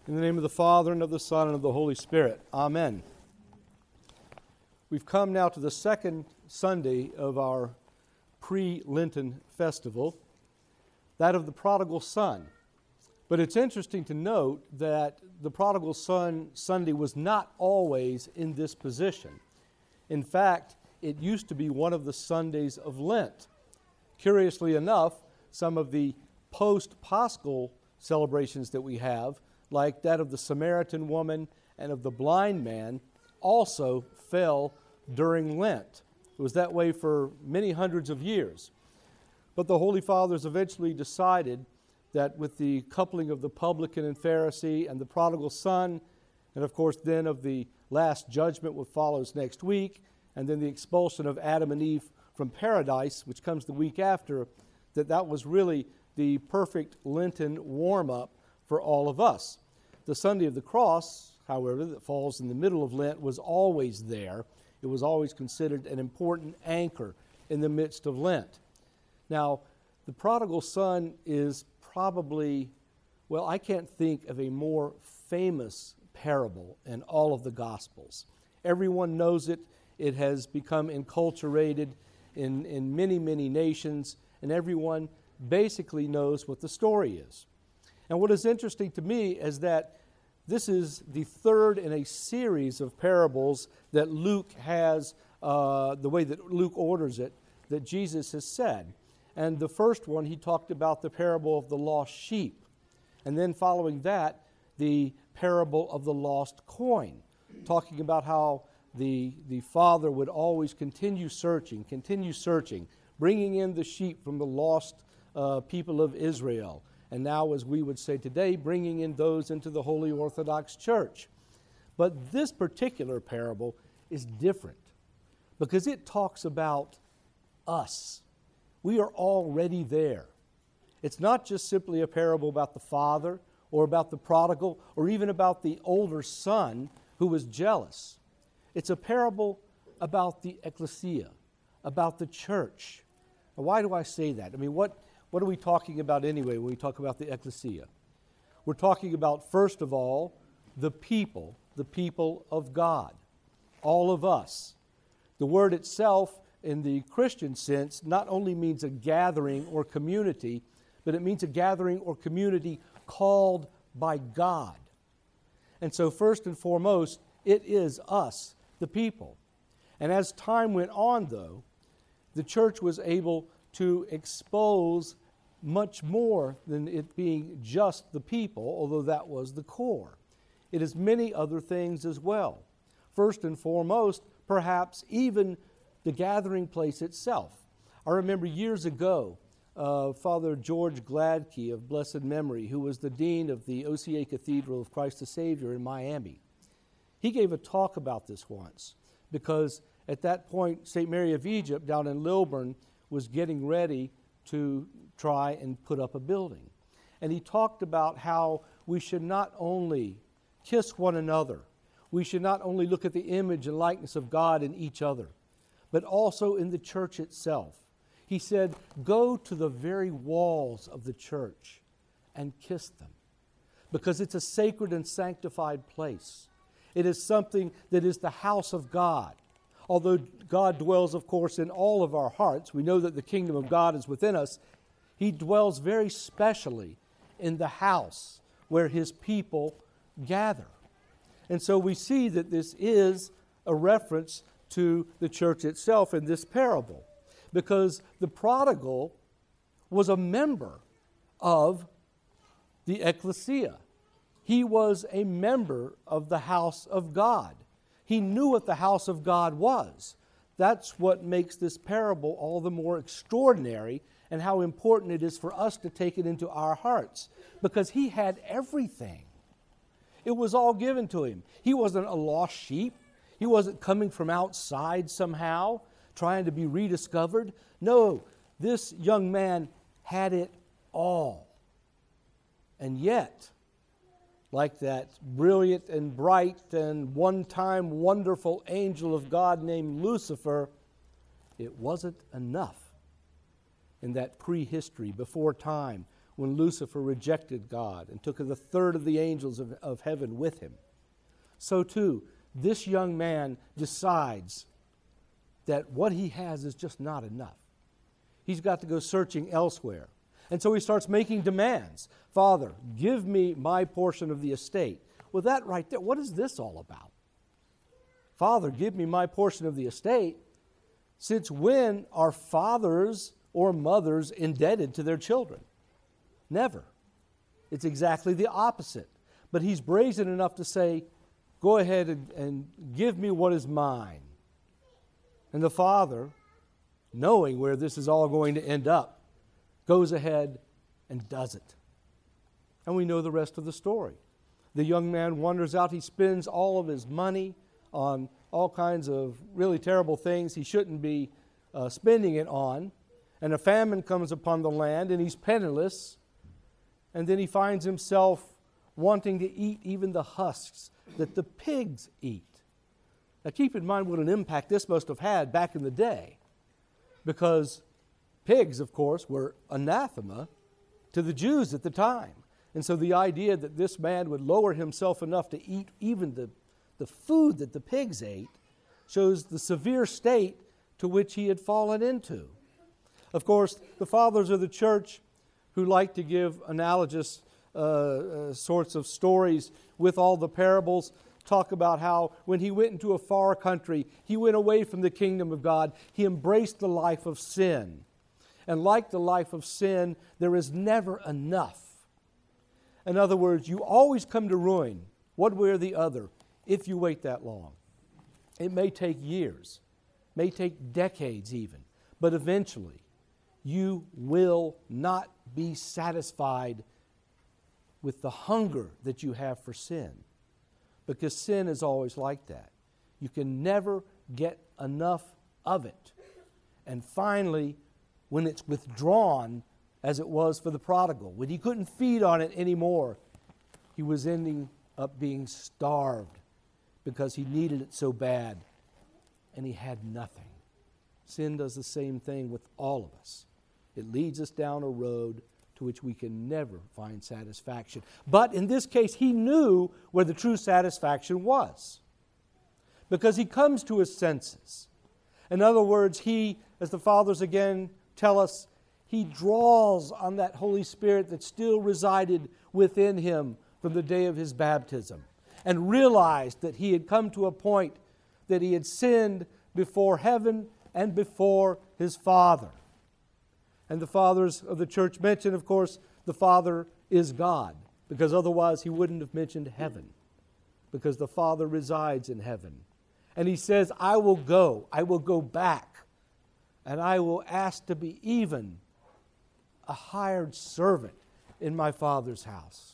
In the name of the Father, and of the Son, and of the Holy Spirit. Amen. We've come now to the second Sunday of our pre-Lenten festival, that of the prodigal son. But it's interesting to note that the prodigal son Sunday was not always in this position. In fact, it used to be one of the Sundays of Lent. Curiously enough, some of the post-Paschal celebrations that we have, like that of the Samaritan woman and of the blind man, also fell during Lent. It was that way for many hundreds of years. But the Holy Fathers eventually decided that with the coupling of the publican and Pharisee and the prodigal son, and of course then of the last judgment which follows next week, and then the expulsion of Adam and Eve from paradise, which comes the week after, that was really the perfect Lenten warm-up for all of us. The Sunday of the Cross, however, that falls in the middle of Lent, was always there. It was always considered an important anchor in the midst of Lent. Now, the prodigal son is probably, well, I can't think of a more famous parable in all of the Gospels. Everyone knows it. It has become enculturated in many, many nations, and everyone basically knows what the story is. And what is interesting to me is that this is the third in a series of parables that Luke has, the way that Luke orders it, that Jesus has said. And the first one, he talked about the parable of the lost sheep. And then following that, the parable of the lost coin, talking about how the father would always continue searching, bringing in the sheep from the lost people of Israel. And now, as we would say today, bringing in those into the Holy Orthodox Church. But this particular parable is different because it talks about us. We are already there. It's not just simply a parable about the father or about the prodigal or even about the older son who was jealous. It's a parable about the ecclesia, about the church. Now, why do I say that? I mean, what are we talking about anyway when we talk about the ecclesia? We're talking about, first of all, the people of God, all of us. The word itself, in the Christian sense, not only means a gathering or community, but it means a gathering or community called by God. And so first and foremost, it is us, the people. And as time went on, though, the church was able to expose much more than it being just the people, although that was the core. It is many other things as well. First and foremost, perhaps even the gathering place itself. I remember years ago, Father George Gladkey of blessed memory, who was the dean of the OCA Cathedral of Christ the Savior in Miami. He gave a talk about this once because at that point, St. Mary of Egypt down in Lilburn was getting ready to try and put up a building. And he talked about how we should not only kiss one another, we should not only look at the image and likeness of God in each other, but also in the church itself. He said, go to the very walls of the church and kiss them, because it's a sacred and sanctified place. It is something that is the house of God. Although God dwells, of course, in all of our hearts, we know that the kingdom of God is within us. He dwells very specially in the house where His people gather. And so we see that this is a reference to the church itself in this parable, because the prodigal was a member of the ecclesia. He was a member of the house of God. He knew what the house of God was. That's what makes this parable all the more extraordinary and how important it is for us to take it into our hearts, because he had everything. It was all given to him. He wasn't a lost sheep. He wasn't coming from outside somehow, trying to be rediscovered. No, this young man had it all. And yet, like that brilliant and bright and one-time wonderful angel of God named Lucifer, it wasn't enough. In that prehistory, before time, when Lucifer rejected God and took the third of the angels of heaven with him. So too, this young man decides that what he has is just not enough. He's got to go searching elsewhere. And so he starts making demands. Father, give me my portion of the estate. Well, that right there, what is this all about? Father, give me my portion of the estate. Since when are fathers or mothers indebted to their children? Never. It's exactly the opposite. But he's brazen enough to say, go ahead and give me what is mine. And the father, knowing where this is all going to end up, goes ahead and does it. And we know the rest of the story. The young man wanders out. He spends all of his money on all kinds of really terrible things he shouldn't be spending it on. And a famine comes upon the land, and he's penniless. And then he finds himself wanting to eat even the husks that the pigs eat. Now keep in mind what an impact this must have had back in the day, because pigs, of course, were anathema to the Jews at the time. And so the idea that this man would lower himself enough to eat even the food that the pigs ate shows the severe state to which he had fallen into. Of course, the fathers of the church, who like to give analogous sorts of stories with all the parables, talk about how when he went into a far country, he went away from the kingdom of God. He embraced the life of sin. And like the life of sin, there is never enough. In other words, you always come to ruin, one way or the other, if you wait that long. It may take years, may take decades even, but eventually you will not be satisfied with the hunger that you have for sin, because sin is always like that. You can never get enough of it. And finally, when it's withdrawn, as it was for the prodigal, when he couldn't feed on it anymore, he was ending up being starved because he needed it so bad, and he had nothing. Sin does the same thing with all of us. It leads us down a road to which we can never find satisfaction. But in this case, he knew where the true satisfaction was, because he comes to his senses. In other words, he, as the fathers again tell us, he draws on that Holy Spirit that still resided within him from the day of his baptism, and realized that he had come to a point that he had sinned before heaven and before his Father. And the fathers of the church mention, of course, the Father is God, because otherwise he wouldn't have mentioned heaven, because the Father resides in heaven. And he says, I will go back, and I will ask to be even a hired servant in my Father's house.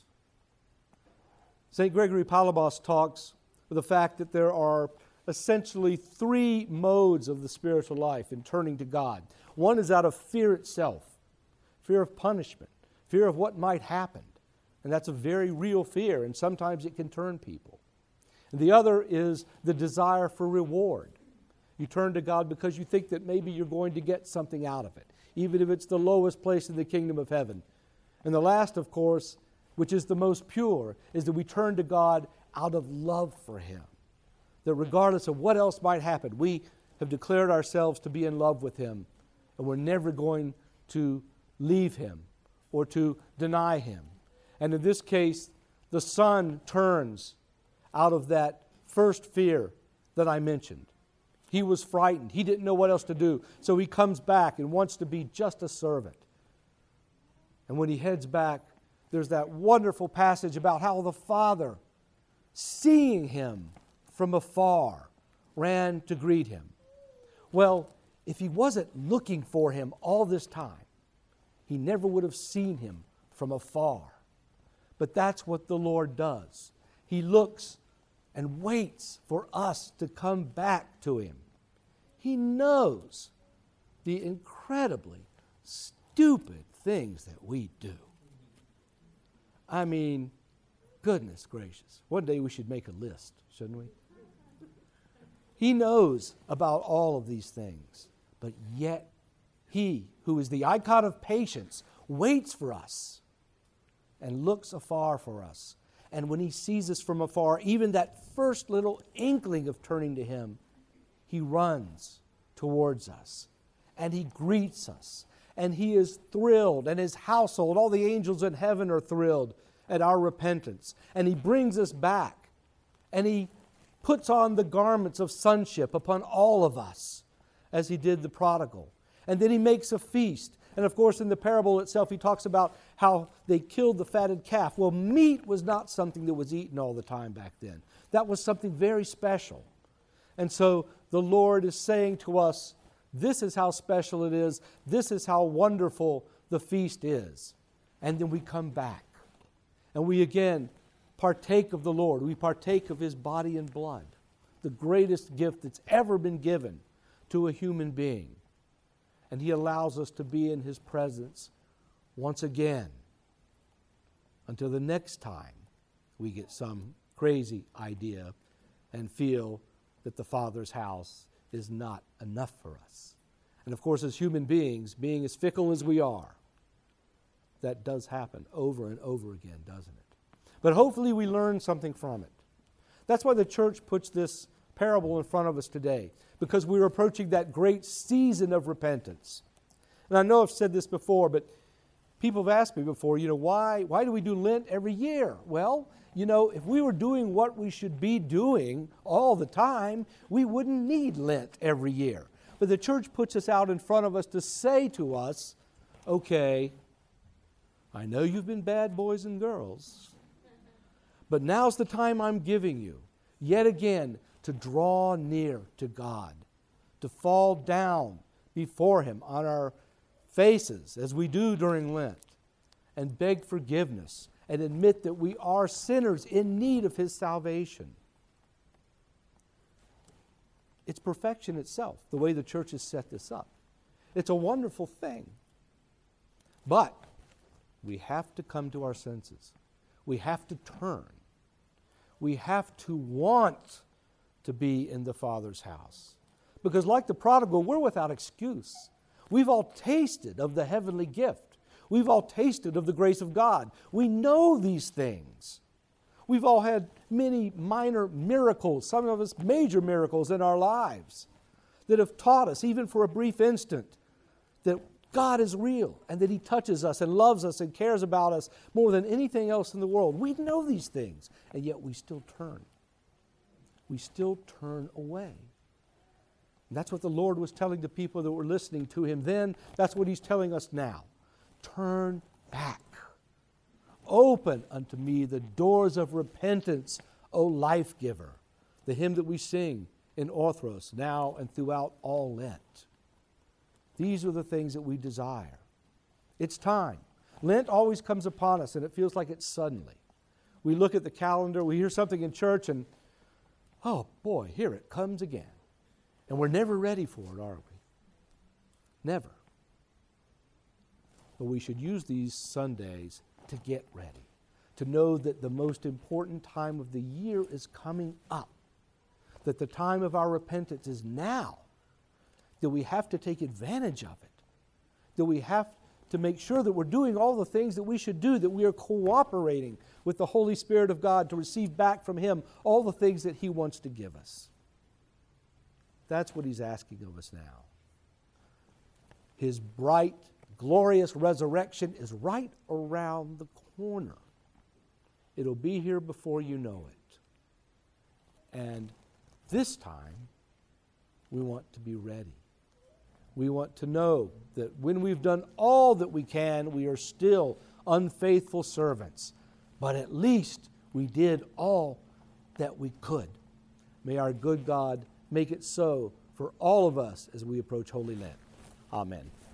St. Gregory Palabos talks of the fact that there are essentially three modes of the spiritual life in turning to God. One is out of fear itself, fear of punishment, fear of what might happen. And that's a very real fear, and sometimes it can turn people. And the other is the desire for reward. You turn to God because you think that maybe you're going to get something out of it, even if it's the lowest place in the kingdom of heaven. And the last, of course, which is the most pure, is that we turn to God out of love for Him. That regardless of what else might happen, we have declared ourselves to be in love with Him, and we're never going to leave Him or to deny Him. And in this case, the son turns out of that first fear that I mentioned. He was frightened. He didn't know what else to do. So he comes back and wants to be just a servant. And when he heads back, there's that wonderful passage about how the father, seeing him from afar, ran to greet him. Well, if he wasn't looking for him all this time, he never would have seen him from afar. But that's what the Lord does. He looks and waits for us to come back to Him. He knows the incredibly stupid things that we do. I mean, goodness gracious. One day we should make a list, shouldn't we? He knows about all of these things, but yet He, who is the icon of patience, waits for us and looks afar for us. And when he sees us from afar, even that first little inkling of turning to him, he runs towards us and he greets us. And he is thrilled, and his household, all the angels in heaven are thrilled at our repentance. And he brings us back, and he puts on the garments of sonship upon all of us, as he did the prodigal. And then he makes a feast. And of course, in the parable itself, he talks about how they killed the fatted calf. Well, meat was not something that was eaten all the time back then. That was something very special. And so the Lord is saying to us, this is how special it is. This is how wonderful the feast is. And then we come back. And we again partake of the Lord. We partake of his body and blood. The greatest gift that's ever been given to a human being. And he allows us to be in his presence once again. Until the next time we get some crazy idea and feel that the Father's house is not enough for us. And of course, as human beings, being as fickle as we are, that does happen over and over again, doesn't it? But hopefully we learn something from it. That's why the church puts this parable in front of us today, because we're approaching that great season of repentance. And I know I've said this before, but people have asked me before, why do we do Lent every year? Well, if we were doing what we should be doing all the time, we wouldn't need Lent every year. But the church puts this out in front of us to say to us, okay, I know you've been bad boys and girls, but now's the time I'm giving you, yet again, to draw near to God, to fall down before him on our faces, as we do during Lent, and beg forgiveness, and admit that we are sinners in need of his salvation. It's perfection itself, the way the church has set this up. It's a wonderful thing. But we have to come to our senses. We have to turn. We have to want to be in the Father's house. Because like the prodigal, we're without excuse. We've all tasted of the heavenly gift. We've all tasted of the grace of God. We know these things. We've all had many minor miracles, some of us major miracles in our lives that have taught us, even for a brief instant, that God is real and that he touches us and loves us and cares about us more than anything else in the world. We know these things, and yet we still turn. We still turn away. And that's what the Lord was telling the people that were listening to him then. That's what he's telling us now. Turn back. Open unto me the doors of repentance, O life giver. The hymn that we sing in Orthros now and throughout all Lent. These are the things that we desire. It's time. Lent always comes upon us and it feels like it's suddenly. We look at the calendar, we hear something in church and, oh boy, here it comes again. And we're never ready for it, are we? Never. But we should use these Sundays to get ready, to know that the most important time of the year is coming up, that the time of our repentance is now, that we have to take advantage of it, that we have to make sure that we're doing all the things that we should do, that we are cooperating with the Holy Spirit of God to receive back from him all the things that he wants to give us. That's what he's asking of us now. His bright, glorious resurrection is right around the corner. It'll be here before you know it. And this time, we want to be ready. We want to know that when we've done all that we can, we are still unfaithful servants. But at least we did all that we could. May our good God make it so for all of us as we approach Holy Lent. Amen.